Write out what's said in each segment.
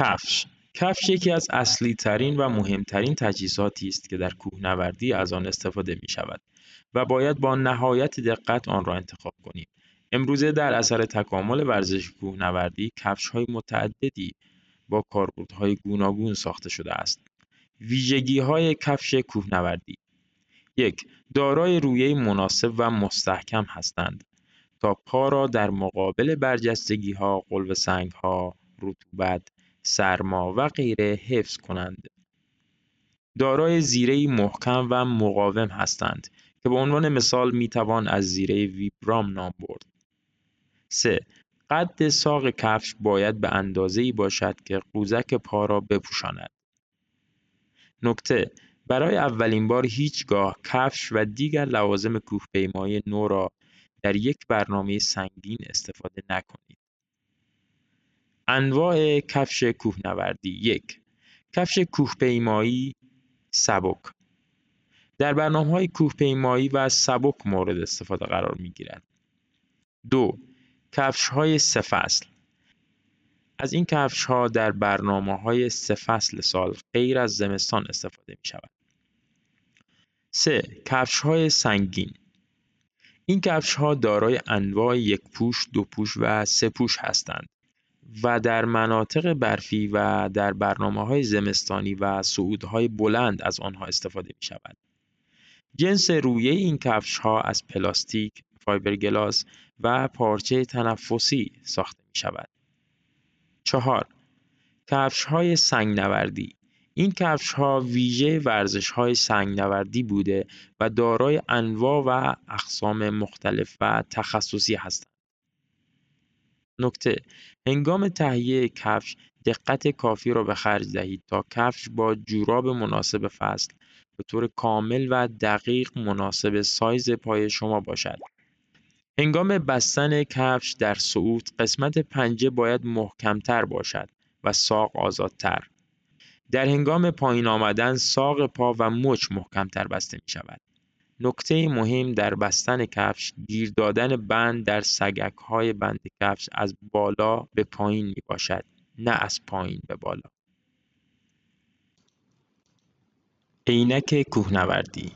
کفش یکی از اصلی ترین و مهمترین تجهیزاتی است که در کوهنوردی از آن استفاده می شود و باید با نهایت دقت آن را انتخاب کنیم. امروزه در اثر تکامل ورزش کوهنوردی کفش‌های متعددی با کاربردهای گوناگون ساخته شده است. ویژگی‌های کفش کوهنوردی: 1. دارای رویه مناسب و مستحکم هستند تا پا را در مقابل برجستگی‌ها، غلو سنگ‌ها، رطوبت، سرما و غیره حفظ کنند. دارای زیره‌ای محکم و مقاوم هستند که به عنوان مثال میتوان از زیره ویبرام نام برد. 3. قد ساق کفش باید به اندازه‌ای باشد که قوزک پا را بپوشاند. نکته: برای اولین بار هیچگاه کفش و دیگر لوازم کوهپیمایی نو را در یک برنامه سنگین استفاده نکنید. انواع کفش کوهنوردی: 1. کفش کوهپیمایی سبک در برنامه‌های کوهپیمایی و سبک مورد استفاده قرار می‌گیرد. 2. کفش‌های 3 فصل از این کفش‌ها در برنامه‌های 3 فصل سال غیر از زمستان استفاده می‌شود. 3. کفش‌های سنگین این کفش‌ها دارای انواع 1 پوش، 2 پوش و 3 پوش هستند و در مناطق برفی و در برنامه‌های زمستانی و صعودهای بلند از آنها استفاده می‌شود. جنس رویه این کفش‌ها از پلاستیک، فایبرگلاس و پارچه تنفسی ساخته می‌شود. 4. کفش‌های سنگ‌نوردی این کفش‌ها ویژه ورزش‌های سنگ‌نوردی بوده و دارای انواع و اقسام مختلف و تخصصی هستند. نکته: هنگام تهیه کفش دقت کافی را به خرج دهید تا کفش با جوراب مناسب فصل به طور کامل و دقیق مناسب سایز پای شما باشد. هنگام بستن کفش در صعود قسمت پنجه باید محکم‌تر باشد و ساق آزادتر. در هنگام پایین آمدن ساق پا و مچ محکم‌تر بسته می شود. نکته مهم در بستن کفش گیر دادن بند در سگک‌های بند کفش از بالا به پایین می باشد، نه از پایین به بالا. عینک کوهنوردی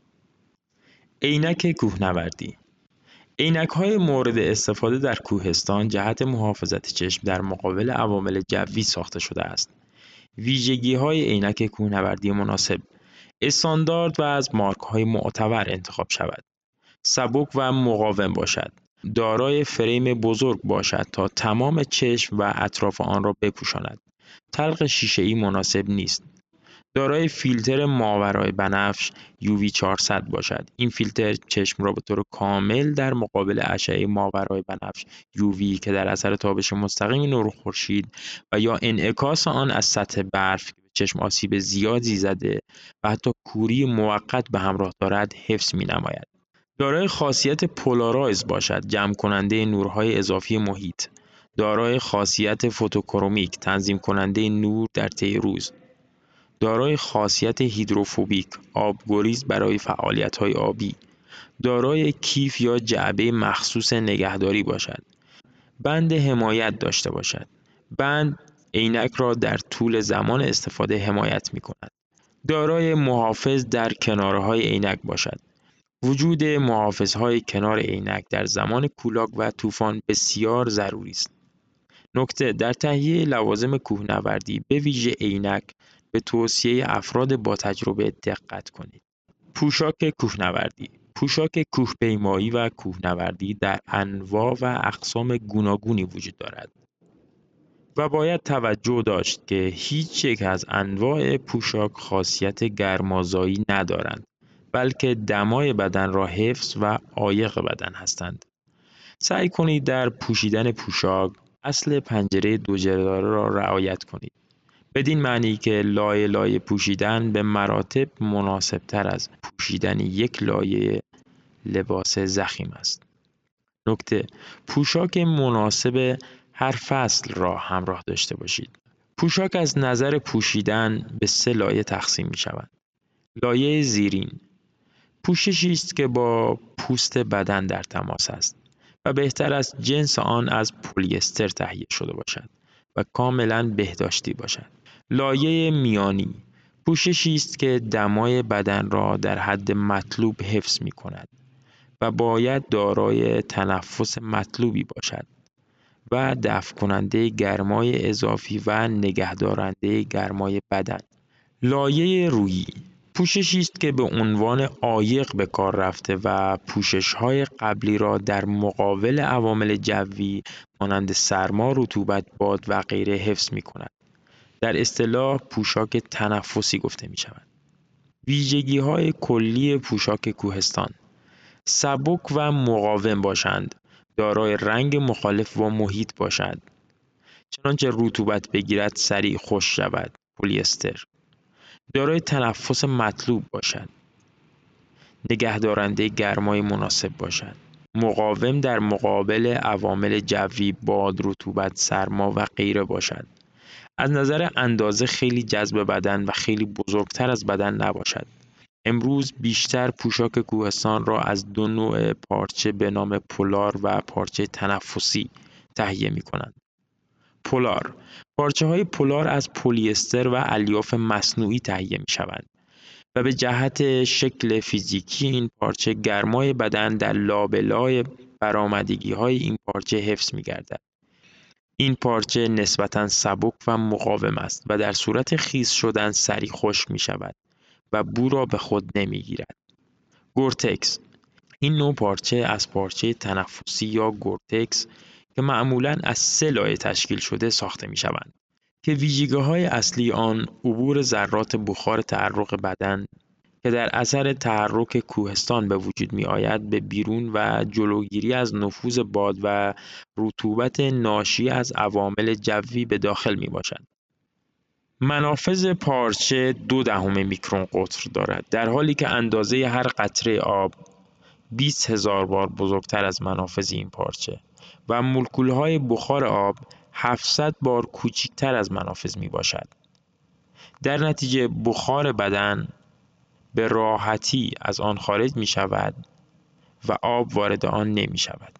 عینک‌های مورد استفاده در کوهستان جهت محافظت چشم در مقابل عوامل جوی ساخته شده است. ویژگی‌های عینک کوهنوردی مناسب: استاندارد و از مارک‌های معتبر انتخاب شود. سبک و مقاوم باشد. دارای فریم بزرگ باشد تا تمام چشم و اطراف آن را بپوشاند. تلق شیشه‌ای مناسب نیست. دارای فیلتر ماورای بنفش UV 400 باشد. این فیلتر چشم را به طور کامل در مقابل اشعه ماورای بنفش UV که در اثر تابش مستقیم نور خورشید و یا انعکاس آن از سطح برف که به چشم آسیب زیادی زده و حتی کوری موقت به همراه دارد حفظ می‌نماید. دارای خاصیت پولارایز باشد، جمع کننده نورهای اضافی محیط. دارای خاصیت فوتوکرومیک، تنظیم کننده نور در طی روز. دارای خاصیت هیدروفوبیک، آبگریز برای فعالیت‌های آبی. دارای کیف یا جعبه مخصوص نگهداری باشد. بند حمایت داشته باشد. بند عینک را در طول زمان استفاده حمایت می‌کند. دارای محافظ در کنارهای عینک باشد. وجود محافظهای کنار عینک در زمان کولاک و طوفان بسیار ضروری است. نکته: در تهیه لوازم کوهنوردی به ویژه عینک به توصیه افراد با تجربه دقت کنید. پوشاک کوهنوردی پوشاک کوهپیمایی و کوهنوردی در انواع و اقسام گوناگونی وجود دارد و باید توجه داشت که هیچ یک از انواع پوشاک خاصیت گرمازایی ندارند، بلکه دمای بدن را حفظ و عایق بدن هستند. سعی کنید در پوشیدن پوشاک اصل پنجره 2 جداره را رعایت کنید. بدین معنی که لایه لایه پوشیدن به مراتب مناسب‌تر از پوشیدن یک لایه لباس ضخیم است. نکته: پوشاک مناسب هر فصل را همراه داشته باشید. پوشاک از نظر پوشیدن به 3 لایه تقسیم می شود. لایه زیرین پوششی است که با پوست بدن در تماس است و بهتر است جنس آن از پلی استر تهیه شده باشد و کاملا بهداشتی باشد. لایه میانی پوششی است که دمای بدن را در حد مطلوب حفظ می کند و باید دارای تنفس مطلوبی باشد و دفع کننده گرمای اضافی و نگهدارنده گرمای بدن. لایه رویی پوششی است که به عنوان عایق به کار رفته و پوشش‌های قبلی را در مقابل عوامل جوی مانند سرما، رطوبت، باد و غیره حفظ می‌کند. در اصطلاح پوشاک تنفسی گفته می‌شود. ویژگی‌های کلی پوشاک کوهستان: سبک و مقاوم باشند، دارای رنگ مخالف با محیط باشد، چنانچه رطوبت بگیرد سریع خشک شود، پلی‌استر، دارای تنفس مطلوب باشد، نگهدارنده گرمای مناسب باشد، مقاوم در مقابل عوامل جوی، باد، رطوبت، سرما و غیره باشد. از نظر اندازه خیلی جذب بدن و خیلی بزرگتر از بدن نباشد. امروز بیشتر پوشاک کوهستان را از دو نوع پارچه به نام پولار و پارچه تنفسی تهیه می کنند. پولار: پارچه‌های پولار از پلی‌استر و الیاف مصنوعی تهیه می شوند و به جهت شکل فیزیکی این پارچه گرمای بدن در لابلای برآمدگی‌های این پارچه حفظ می گردد. این پارچه نسبتاً سبک و مقاوم است و در صورت خیس شدن سریع خشک می شود و بو را به خود نمی گیرد. گورتکس: این نوع پارچه از پارچه تنفسی یا گورتکس که معمولاً از 3 لایه تشکیل شده ساخته می شوند که ویژگی‌های اصلی آن عبور ذرات بخار تعرق بدن که در اثر تحرک کوهستان به وجود می آید به بیرون و جلوگیری از نفوذ باد و رطوبت ناشی از عوامل جوی به داخل می باشد. منافذ پارچه 0.2 میکرون قطر دارد، در حالی که اندازه هر قطره آب 20,000 بار بزرگتر از منافذ این پارچه و مولکول‌های بخار آب 700 بار کوچکتر از منافذ می باشد. در نتیجه بخار بدن به راحتی از آن خارج می شود و آب وارد آن نمی شود.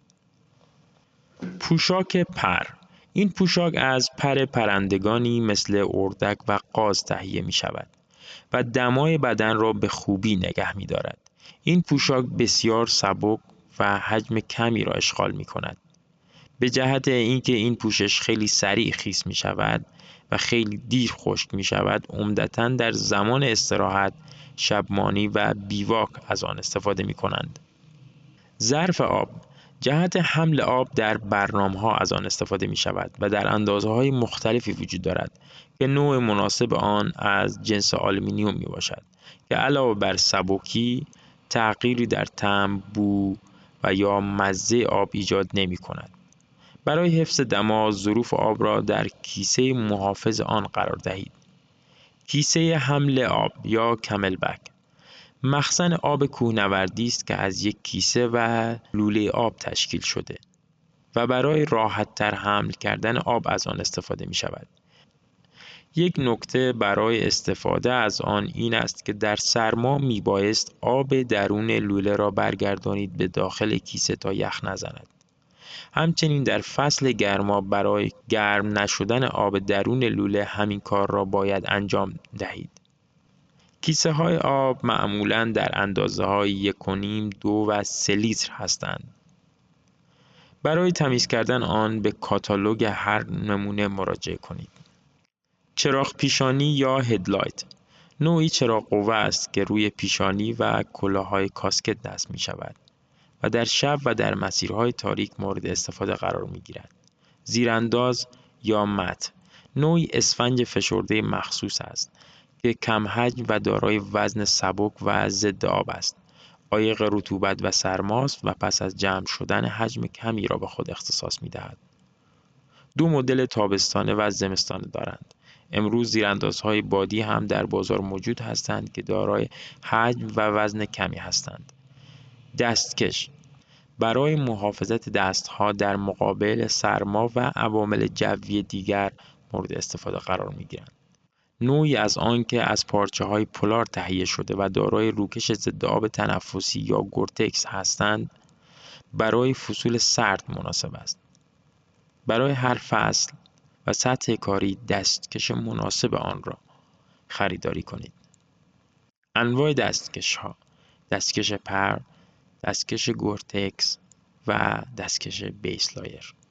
پوشاک پر: این پوشاک از پر پرندگانی مثل اردک و قاز تهیه می شود و دمای بدن را به خوبی نگه می دارد. این پوشاک بسیار سبک و حجم کمی را اشغال می کند. به جهت اینکه این پوشش خیلی سریع خیس می شود و خیلی دیر خشک می شود، عمدتاً در زمان استراحت، شبمانی و بیواک از آن استفاده می کنند. ظرف آب: جهت حمل آب در برنامه‌ها از آن استفاده می شود و در اندازه‌های مختلفی وجود دارد که نوع مناسب آن از جنس آلومینیوم می باشد که علاوه بر سبکی، تغییری در طعم، بو و یا مزه آب ایجاد نمی کند. برای حفظ دما، ظروف آب را در کیسه محافظ آن قرار دهید. کیسه حمل آب یا کمل بگ: مخزن آب کوهنوردی است که از یک کیسه و لوله آب تشکیل شده و برای راحت‌تر حمل کردن آب از آن استفاده می شود. یک نکته برای استفاده از آن این است که در سرما می بایست آب درون لوله را برگردانید به داخل کیسه تا یخ نزند. همچنین در فصل گرما برای گرم نشدن آب درون لوله همین کار را باید انجام دهید. کیسه های آب معمولاً در اندازه های 1.5, 2 و 3 لیتر هستند. برای تمیز کردن آن به کاتالوگ هر نمونه مراجعه کنید. چراغ پیشانی یا هدلایت: نوعی چراغ قوه است که روی پیشانی و کلاه‌های کاسکت نصب می شود و در شب و در مسیرهای تاریک مورد استفاده قرار می گیرد. زیرانداز یا مت: نوعی اسفنج فشرده مخصوص است که کم حجم و دارای وزن سبک و ضد آب است. عایق رطوبت و سرماست و پس از جمع شدن حجم کمی را به خود اختصاص می دهد. 2 مدل تابستانه و زمستانه دارند. امروز زیراندازهای بادی هم در بازار موجود هستند که دارای حجم و وزن کمی هستند. دستکش: برای محافظت دستها در مقابل سرما و عوامل جوی دیگر مورد استفاده قرار می گیرند. نوعی از آن که از پارچه‌های پولار تهیه شده و دارای روکش ضد آب تنفسی یا گورتکس هستند، برای فصول سرد مناسب است. برای هر فصل و سطح کاری دستکش مناسب آن را خریداری کنید. انواع دستکش ها: دستکش پر، دستکش گورتکس و دستکش بیس لایر.